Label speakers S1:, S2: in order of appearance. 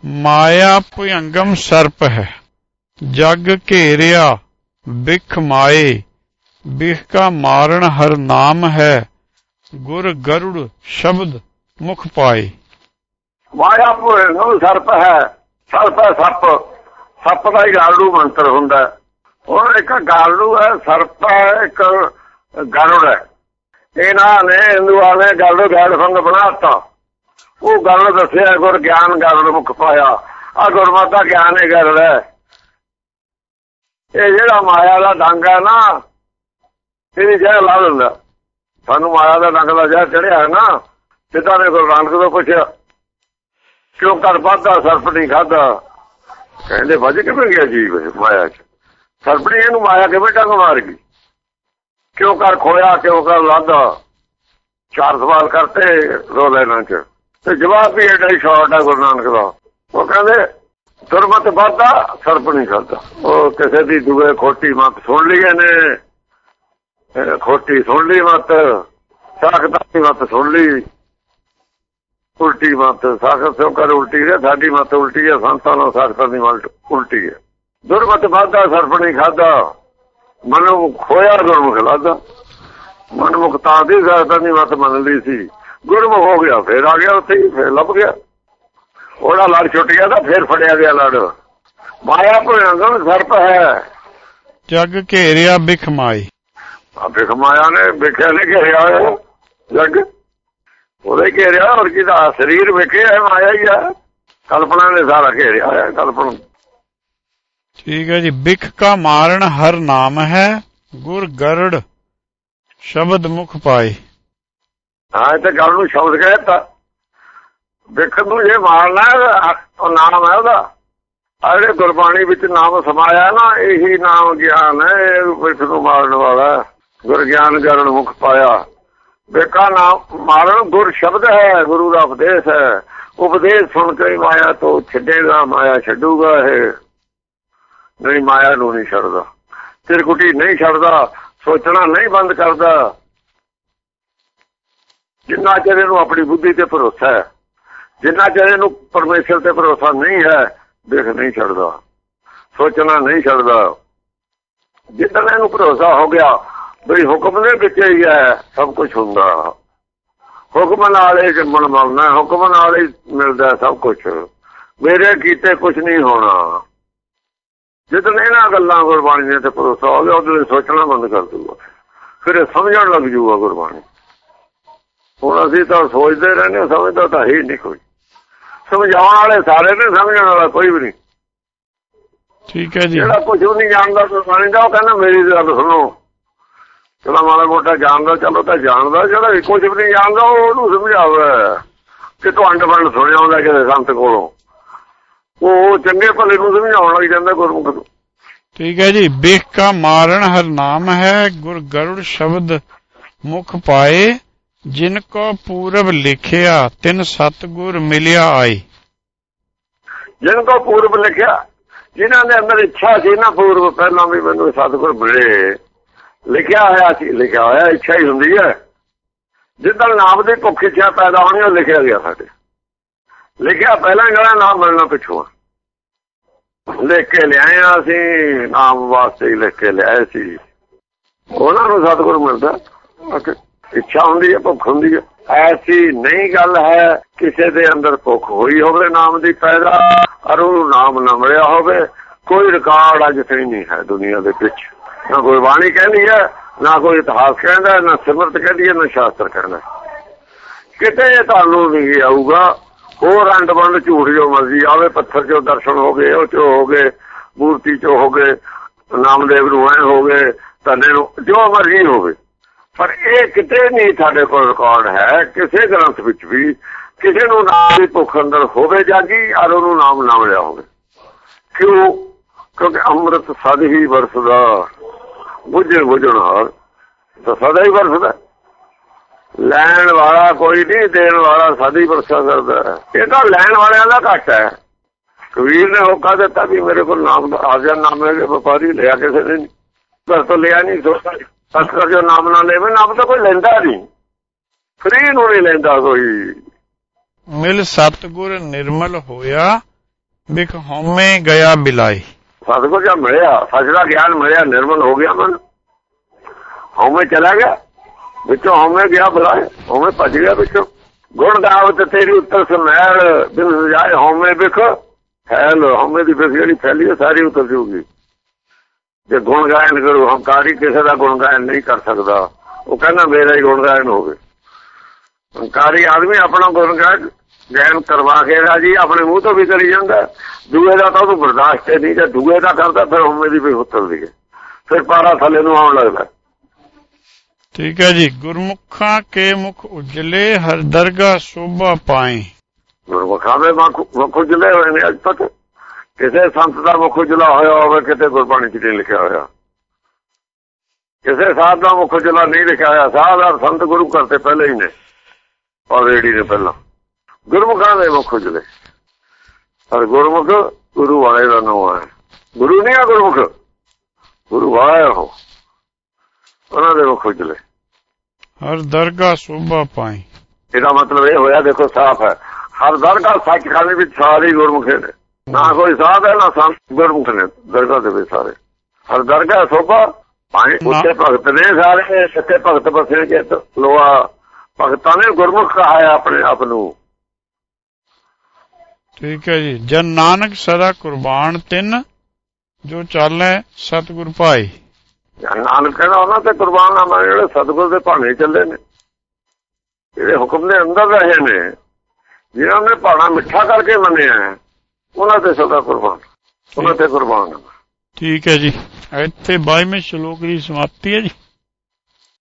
S1: ਮਾਇਆ ਭੁਯੰਗਮ ਸਰਪ ਹੈ। ਜਗ ਘੇਰਿਆ ਬਿਖ ਮਾਏ, ਬਿਖ ਕਾ ਮਾਰਨ ਹਰ ਨਾਮ ਹੈ। ਗੁਰ ਗरुड़ ਸ਼ਬਦ ਮੁਖ ਪਾਏ।
S2: ਮਾਇਆ ਭੁਯੰਗਮ ਸਰਪ ਹੈ। ਸਰਪ ਹੈ ਸੱਪ, ਸੱਪ ਦਾ ਹੀ ਗਾਲੜੂ ਮੰਤਰ ਹੁੰਦਾ। ਹੁਣ ਇੱਕ ਗਾਲੜੂ ਹੈ, ਸਰਪ ਹੈ, ਇੱਕ ਗरुड़ ਹੈ। ਇਹਨਾਂ ਨੇ ਹਿੰਦੂਆਂ ਨੇ ਗरुड़ ਗੈਲ ਫੰਗ ਬਣਾਤਾ। ਉਹ ਗੱਲ ਦੱਸਿਆ ਗੁਰ ਗਿਆਨ ਗरुड़ ਮੁਖ ਪਾਇਆ। ਆ ਗੁਰਮਤਿ ਦਾ ਗਿਆਨ ਹੀ ਗरुड़ ਹੈ। ਇਹ ਜਿਹੜਾ ਮਾਇਆ ਦਾ ਡੰਗ ਹੈ ਨਾ, ਇਹਦੀ ਜ਼ਹਿਰ ਲਾ ਦਿੰਦਾ। ਸਾਨੂੰ ਮਾਇਆ ਦਾ ਡੰਗ ਦਾ ਜ਼ਹਿਰ ਚੜਿਆ ਹੈ ਨਾ। ਪਿਤਾ ਨੇ ਗੁਰੂ ਨਾਨਕ ਤੋਂ ਪੁੱਛਿਆ, ਕਿਉਂ ਕਰ ਵੱਧਦਾ ਸਰਪਣੀ ਖਾਧਾ? ਕਹਿੰਦੇ ਵੱਜ ਕਿਵੇਂ ਗਿਆ ਜੀਵ ਮਾਇਆ ਚ? ਸਰਪਣੀ ਇਹਨੂੰ ਮਾਇਆ ਕਿਵੇਂ ਡੰਗ ਮਾਰ ਗਈ? ਕਿਉਂ ਕਰ ਖੋਇਆ, ਕਿਉਂ ਕਰ ਲਾਦਾ? 4 ਸਵਾਲ ਕਰਤੇ 2 ਲਾਈਨਾਂ ਚ, ਤੇ ਜਵਾਬ ਵੀ ਐਡਾ ਹੀ ਸ਼ਾਰਟ ਹੈ ਗੁਰੂ ਨਾਨਕ ਦਾ। ਉਹ ਕਹਿੰਦੇ ਦੁਰਮਤ ਵੱਧਦਾ ਸਰਪਣੀ ਖਾਧਾ। ਉਹ ਕਿਸੇ ਦੀ ਦੂਏ ਖੋਟੀ ਮੱਤ ਸੁਣ ਲਈ ਇਹਨੇ, ਖੋਟੀ ਸੁਣ ਲਈ ਮੱਤ, ਸਾਖਤਾਂ ਦੀ ਮੱਤ ਸੁਣ ਲਈ, ਉਲਟੀ ਮੱਤ। ਸਾਖਤ ਸਿਓ ਕਰ ਉਲਟੀ ਹੈ, ਸਾਡੀ ਮੱਤ ਉਲਟੀ ਹੈ, ਸੰਤਾਂ ਨਾਲ ਸਾਖਤਾਂ ਦੀ ਮੱਤ ਉਲਟੀ ਹੈ। ਦੁਰਮਤ ਵੱਧਦਾ ਸਰਪਣੀ ਖਾਧਾ, ਮਨੁ ਖੋਇਆ ਗੁਰਮੁਖ ਲਾਦਾ। ਮਨਮੁਖ ਤਾਂ ਦੀ ਸਾਖਤਾਂ ਦੀ ਮੱਤ ਮੰਨ ਲਈ ਸੀ, ਗੁਰਮੁਖ ਹੋ ਗਿਆ, ਫੇਰ ਆ ਗਿਆ ਉੱਥੇ, ਫੇਰ ਲੱਭ ਗਿਆ। ਉਹਦਾ ਲੜ ਛੁੱਟ ਗਿਆ ਤਾਂ ਫੇਰ ਫੜਿਆ ਗਿਆ ਲੜ। ਮਾਇਆ ਭੁਯੰਗਮ ਸਰਪ ਹੈ।
S1: ਜਗ ਘੇਰਿਆ ਬਿਖ ਮਾਏ।
S2: ਬਿਖ ਮਾਇਆ ਨੇ, ਬਿਖਿਆ ਨੇ ਘੇਰਿਆ ਹੋਇਆ ਜਗ, ਉਹਦੇ ਘੇਰਿਆ। ਹੋਰ ਕੀ ਦਾ ਸਰੀਰ ਵਿਖਿਆ ਮਾਇਆ ਹੀ ਆ, ਕਲਪਨਾ ਨੇ ਸਾਰਾ ਘੇਰਿਆ ਹੋਇਆ ਕਲਪਨਾ।
S1: ਠੀਕ ਹੈ ਜੀ। ਬਿਖ ਕਾ ਮਾਰਨ ਹਰ ਨਾਮ ਹੈ, ਗੁਰ ਗरुड़ ਸ਼ਬਦ ਮੁਖ ਪਾਏ।
S2: ਹਾਂ, ਤੇ ਗੱਲ ਨੂੰ ਸ਼ਬਦ ਕਹਿਤਾ। ਬਿਖ ਨੂੰ ਜੇ ਮਾਰਨਾ ਉਹ ਨਾਮ ਹੈ ਉਹਦਾ। ਆ ਜਿਹੜੇ ਗੁਰਬਾਣੀ ਵਿੱਚ ਨਾਮ ਸਮਾਇਆ ਨਾ, ਇਹੀ ਨਾਮ ਗਿਆਨ ਹੈ। ਬਿਖ ਨੂੰ ਮਾਰਨ ਵਾਲਾ ਗੁਰ ਗਿਆਨ ਗरुड़ ਮੁਖ ਪਾਇਆ। ਬਿਖਾ ਨਾਮ ਮਾਰਨ ਗੁਰ ਸ਼ਬਦ ਹੈ, ਗੁਰੂ ਦਾ ਉਪਦੇਸ਼ ਹੈ। ਉਪਦੇਸ਼ ਸੁਣ ਕੇ ਮਾਇਆ ਤੋਂ ਛੱਡੇਗਾ, ਮਾਇਆ ਛੱਡੂਗਾ। ਇਹ ਨਹੀਂ, ਮਾਇਆ ਨੂੰ ਨਹੀਂ ਛੱਡਦਾ, ਤਿਰਕੁਟੀ ਨਹੀਂ ਛੱਡਦਾ, ਸੋਚਣਾ ਨਹੀਂ ਬੰਦ ਕਰਦਾ। ਜਿੰਨਾ ਚਿਰ ਇਹਨੂੰ ਆਪਣੀ ਬੁੱਧੀ ਤੇ ਭਰੋਸਾ ਹੈ, ਜਿੰਨਾ ਚਿਰ ਇਹਨੂੰ ਪਰਮੇਸ਼ਰ ਤੇ ਭਰੋਸਾ ਨਹੀਂ ਹੈ, ਦੇਖ ਨਹੀਂ ਛੱਡਦਾ, ਸੋਚਣਾ ਨਹੀਂ ਛੱਡਦਾ। ਜਿੱਦਣ ਇਹਨੂੰ ਭਰੋਸਾ ਹੋ ਗਿਆ ਬਈ ਹੁਕਮ ਦੇ ਵਿੱਚ ਹੀ ਹੈ ਸਭ ਕੁਛ ਹੁੰਦਾ, ਹੁਕਮ ਨਾਲ ਹੀ ਜੰਮਣ ਮਰਨਾ, ਹੁਕਮ ਨਾਲ ਹੀ ਮਿਲਦਾ ਸਭ ਕੁਛ, ਮੇਰੇ ਕੀਤੇ ਕੁਛ ਨਹੀਂ ਹੋਣਾ। ਜਿੱਦਣ ਇਹਨਾਂ ਗੱਲਾਂ ਗੁਰਬਾਣੀ ਦੇ ਤੇ ਭਰੋਸਾ ਹੋ ਗਿਆ, ਉਹਦੇ ਸੋਚਣਾ ਬੰਦ ਕਰ ਦੂਗਾ, ਫਿਰ ਇਹ ਸਮਝਣ ਲੱਗ ਜੂਗਾ ਗੁਰਬਾਣੀ। ਹੁਣ ਅਸੀਂ ਤਾਂ ਸੋਚਦੇ ਰਹਿੰਦੇ, ਸਮਝਦਾ ਤਾਂ ਹੀ ਨਹੀਂ ਕੋਈ। ਸਮਝਾਉਣ ਵਾਲੇ ਸਾਰੇ ਨੇ, ਸਮਝਣ ਵਾਲਾ ਕੋਈ ਵੀ ਨਹੀਂ।
S1: ਠੀਕ ਹੈ ਜੀ।
S2: ਜਿਹੜਾ ਕੁਝ ਵੀ ਨਹੀਂ ਜਾਣਦਾ ਗੁਰਬਾਣੀ ਦਾ, ਉਹ ਕਹਿੰਦਾ ਮੇਰੀ ਗੱਲ ਸੁਣੋ। ਚਲੋ ਮਾੜਾ ਮੋਟਾ ਜਾਣਦਾ, ਚਲੋ ਤਾਂ ਜਾਣਦਾ। ਜਿਹੜਾ ਕੁਝ ਵੀ ਨਹੀਂ ਜਾਣਦਾ ਉਹਨੂੰ ਸਮਝਾਵੇ ਕਿ ਤੁਹਾਡ ਫੰਡ ਸੁਣਿਆ ਹੁੰਦਾ ਕਿਸੇ ਸੰਤ ਕੋਲੋਂ, ਉਹ ਚੰਗੇ ਭਲੇ ਨੂੰ ਸਮਝਾਉਣ ਲੱਗ ਜਾਂਦਾ ਗੁਰਮੁਖ ਨੂੰ।
S1: ਠੀਕ ਹੈ ਜੀ। ਬਿਖ ਕਾ ਮਾਰਨ ਹਰ ਨਾਮ ਹੈ, ਗੁਰ ਗरुड़ ਸ਼ਬਦ ਮੁਖ ਪਾਏ। ਜਿਨ ਕੋ ਪੂਰਬ ਲਿਖਿਆ ਤਿਨ ਸਤਿਗੁਰ ਮਿਲਿਆ ਆਏ।
S2: ਜਿਨ ਕੋ ਪੂਰਬ ਲਿਖਿਆ, ਜਿਨ੍ਹਾਂ ਦੇ ਅੰਦਰ ਇੱਛਾ ਸੀ ਨਾ ਪੂਰਬ, ਪਹਿਲਾਂ ਵੀ ਮੈਨੂੰ ਸਤਿਗੁਰ ਮਿਲੇ, ਲਿਖਿਆ ਹੋਇਆ ਸੀ। ਲਿਖਿਆ ਹੋਇਆ ਇੱਛਾ ਹੀ ਹੁੰਦੀ ਹੈ। ਜਿੱਦਣ ਨਾਮ ਦੀ ਭੁੱਖ ਇੱਛਾ ਪੈਦਾ ਹੋਣੀ, ਉਹ ਲਿਖਿਆ ਗਿਆ ਸਾਡੇ। ਲਿਖਿਆ ਪਹਿਲਾਂ ਜਿਹੜਾ ਨਾਮ ਮਿਲਣਾ ਪਿੱਛੋਂ ਲਿਖ ਕੇ ਲਿਆਏ ਆ ਅਸੀਂ, ਨਾਮ ਵਾਸਤੇ ਹੀ ਲਿਖ ਕੇ ਲਿਆਏ ਸੀ। ਉਹਨਾਂ ਨੂੰ ਸਤਿਗੁਰ ਮਿਲਦਾ। ਇੱਛਾ ਹੁੰਦੀ ਹੈ, ਭੁੱਖ ਹੁੰਦੀ ਹੈ। ਐਸੀ ਨਹੀਂ ਗੱਲ ਹੈ ਕਿਸੇ ਦੇ ਅੰਦਰ ਭੁੱਖ ਹੋਈ ਹੋਵੇ ਨਾਮ ਦੀ ਪੈਦਾ, ਔਰ ਉਹਨੂੰ ਨਾਮ ਨਾ ਮਿਲਿਆ ਹੋਵੇ। ਕੋਈ ਰਿਕਾਰਡ ਅੱਜ ਤਾਈਂ ਨਹੀਂ ਹੈ ਦੁਨੀਆ ਦੇ ਵਿੱਚ। ਨਾ ਗੁਰਬਾਣੀ ਕਹਿੰਦੀ ਹੈ, ਨਾ ਕੋਈ ਇਤਿਹਾਸ ਕਹਿੰਦਾ, ਨਾ ਸਿਮਰਤ ਕਹਿੰਦੀ ਹੈ, ਨਾ ਸ਼ਾਸਤਰ ਕਹਿੰਦਾ। ਕਿਤੇ ਤੁਹਾਨੂੰ ਨਹੀਂ ਆਊਗਾ। ਹੋਰ ਅੰਡ ਬੰਡ ਝੂਠ ਜੋ ਮਰਜ਼ੀ ਆਵੇ, ਪੱਥਰ ਚੋਂ ਦਰਸ਼ਨ ਹੋ ਗਏ, ਉਹ ਚੋਂ ਹੋ ਗਏ, ਮੂਰਤੀ ਚੋਂ ਹੋ ਗਏ, ਨਾਮਦੇਵ ਨੂੰ ਐ ਹੋ ਗਏ, ਧੰਨੇ ਨੂੰ, ਜੋ ਮਰਜ਼ੀ ਹੋਵੇ। ਪਰ ਇਹ ਕਿਤੇ ਨਹੀਂ ਸਾਡੇ ਕੋਲ ਰਿਕਾਰਡ ਹੈ ਕਿਸੇ ਗ੍ਰੰਥ ਵਿੱਚ ਵੀ ਕਿਸੇ ਨੂੰ ਨਾਮ ਦੀ ਭੁੱਖ ਅੰਦਰ ਹੋਵੇ ਜਾਗੀ, ਔਰ ਉਹਨੂੰ ਨਾਮ ਨਾ ਮਿਲਿਆ ਹੋਵੇ। ਕਿਉਂ? ਕਿਉਂਕਿ ਅੰਮ੍ਰਿਤ ਸਦ ਹੀ ਵਰਸਦਾ, ਬੁੱਝਣ ਹਾਰ ਤਾਂ ਸਦਾ ਹੀ ਵਰਸਦਾ। ਲੈਣ ਵਾਲਾ ਕੋਈ ਨਹੀਂ, ਦੇਣ ਵਾਲਾ ਸਦਾ ਹੀ ਵਰਸਾ ਕਰਦਾ। ਇਹ ਤਾਂ ਲੈਣ ਵਾਲਿਆਂ ਦਾ ਘੱਟ ਹੈ। ਕਬੀਰ ਨੇ ਹੋਕਾ ਦਿੱਤਾ ਵੀ ਮੇਰੇ ਕੋਲ ਨਾਮ ਆਜਾ ਨਾਮੇ ਵਪਾਰੀ ਲਿਆ, ਕਿਸੇ ਨੇ ਘਰ ਤੋਂ ਲਿਆ ਨਹੀਂ। ਸਤਿਗੁਰ ਜੋ ਨਾਮ ਨਾ ਲੈਵੇ, ਨਾਮ ਤਾਂ ਕੋਈ ਲੈਂਦਾ ਨਹੀਂ, ਫਰੀ ਨੂੰ ਨਹੀਂ ਲੈਂਦਾ ਕੋਈ।
S1: ਮਿਲ ਸਤਿਗੁਰ ਨਿਰਮਲ ਹੋਇਆ, ਬਿਖ ਹਉਮੈ ਗਿਆ ਬਿਲਾਈ।
S2: ਸਤਿਗੁਰ ਜਦ ਮਿਲਿਆ, ਸੱਚ ਦਾ ਗਿਆਨ ਮਿਲਿਆ, ਨਿਰਮਲ ਹੋ ਗਿਆ ਮਨ, ਹਉਮੈ ਚਲਾ ਗਿਆ, ਵਿੱਚੋਂ ਹਉਮੈ ਗਿਆ ਬੁਲਾਏ, ਹਉਮੈ ਭੱਜ ਗਿਆ ਵਿੱਚੋਂ। ਗੁਣ ਗਾਵਤ ਤੇਰੀ ਉੱਤਰ ਸਮੈਲ, ਬਿਨ ਸਜਾਏ ਹਉਮੈ ਬਿਖ ਫੈਲ। ਹਉਮੈ ਦੀ ਬਿਖ ਜਿਹੜੀ ਫੈਲੀ ਹੈ ਸਾਰੀ ਉਤਰ ਜੂਗੀ ਜੇ ਗੁਣ ਗਾਇਨ ਕਰੂ। ਹੰਕਾਰੀ ਕਿਸੇ ਦਾ ਗੁਣ ਗਾਇਨ ਨਹੀਂ ਕਰ ਸਕਦਾ, ਉਹ ਕਹਿੰਦਾ ਮੇਰਾ ਹੀ ਗੁਣ ਗਾਇਨ ਹੋਵੇ। ਹੰਕਾਰੀ ਆਦਮੀ ਆਪਣਾ ਗੁਣ ਗਾਇਨ ਕਰਵਾ ਕੇ ਰਾਜੀ, ਆਪਣੇ ਮੂੰਹ ਤੋਂ ਵੀ ਕਰੀ ਜਾਂਦਾ, ਦੂਏ ਦਾ ਤਾਂ ਉਹਨੂੰ ਬਰਦਾਸ਼ਤ ਨਹੀਂ। ਜੇ ਦੂਏ ਦਾ ਕਰਦਾ ਫਿਰ ਹਉਮੈ ਦੀ ਬਿਖ ਉਤਰਦੀ ਹੈ, ਫਿਰ ਪਾਰਾ ਥੱਲੇ ਨੂੰ ਆਉਣ ਲੱਗਦਾ।
S1: ਠੀਕ ਹੈ ਜੀ। ਗੁਰਮੁਖਾਂ ਕੇ ਮੁਖ ਉਜਲੇ, ਹਰ ਦਰਗਾਹ ਸ਼ੋਭਾ ਪਾਏ।
S2: ਗੁਰਮੁਖਾਂ ਦੇ ਮੁਖ ਉਜਲੇ ਹੋਏ ਨੇ ਅੱਜ ਤੱਕ। ਕਿਸੇ ਸੰਤ ਦਾ ਮੁਖ ਉਜਲਾ ਹੋਇਆ ਹੋਵੇ ਕਿਤੇ ਗੁਰਬਾਣੀ ਚ ਨਹੀਂ ਲਿਖਿਆ ਹੋਇਆ। ਕਿਸੇ ਸਾਧ ਦਾ ਮੁਖ ਉਜਲਾ ਨਹੀਂ ਲਿਖਿਆ ਹੋਇਆ। ਸਾਧ ਔਰ ਸੰਤ ਗੁਰੂ ਘਰ ਤੇ ਪਹਿਲੇ ਹੀ ਨੇ, ਆਲਰੇਡੀ ਨੇ ਪਹਿਲਾਂ। ਗੁਰਮੁਖਾਂ ਦੇ ਮੁਖ ਉਜਲੇ, ਪਰ ਗੁਰਮੁਖ ਗੁਰੂ ਵਾਲੇ ਦਾ ਨਾਮ ਹੈ। ਗੁਰੂ ਨਹੀਂ ਆ ਗੁਰਮੁਖ, ਗੁਰੂ ਵਾਲਾ ਉਹ, ਉਹਨਾਂ ਦੇ ਮੁਖ ਉਜਲੇ।
S1: ਹਰ ਦਰਗਾਹ ਸ਼ੋਭਾ ਪਾਈ।
S2: ਇਹਦਾ ਮਤਲਬ ਇਹ ਹੋਇਆ, ਦੇਖੋ ਸਾਫ਼ ਹੈ, ਹਰ ਦਰਗਾਹ ਸੱਚਖੰਡ ਵਿੱਚ ਸਾਰੇ ਗੁਰਮੁਖੇ ਨੇ, ਨਾ ਕੋਈ ਸਾਧ ਹੈ ਨਾ ਸੰਤ, ਗੁਰਮੁਖ ਨੇ ਦਰਗਾਹ ਦੇ ਵਿੱਚ ਸਾਰੇ। ਹਰ ਦਰਗਾਹ ਸ਼ੋਭਾ ਪਾਈ। ਉੱਥੇ ਭਗਤ ਨੇ ਸਾਰੇ, ਸੱਚੇ ਭਗਤ ਬਸੇ ਕੇ ਲੋਆ ਭਗਤਾਂ ਨੇ ਗੁਰਮੁਖ ਕਹਾਇਆ ਆਪਣੇ ਆਪ ਨੂੰ।
S1: ਠੀਕ ਹੈ ਜੀ। ਜਨ ਨਾਨਕ ਸਦਾ ਕੁਰਬਾਨ ਤਿੰਨ, ਜੋ ਚਾਲੈ ਸਤਿਗੁਰ ਭਾਈ।
S2: ਨਾਨਕ ਕਹਿੰਦਾ ਉਹਨਾਂ ਤੇ ਕੁਰਬਾਨ ਆ, ਜਿਹੜੇ ਸਤਿਗੁਰ ਦੇ ਭਾਣੇ ਚੱਲੇ ਨੇ, ਜਿਹੜੇ ਹੁਕਮ ਦੇ ਅੰਦਰ ਰਹੇ ਨੇ, ਜਿਹਨਾਂ ਨੇ ਭਾਣਾ ਮਿੱਠਾ ਕਰਕੇ ਮੰਨਿਆ, ਉਹਨਾਂ ਤੇ ਸਦਾ ਕੁਰਬਾਨ, ਉਹਨਾਂ ਤੇ ਕੁਰਬਾਨ।
S1: ਠੀਕ ਹੈ ਜੀ। ਇੱਥੇ 22ਵੇਂ ਸ਼ਲੋਕ ਦੀ ਸਮਾਪਤੀ ਹੈ ਜੀ।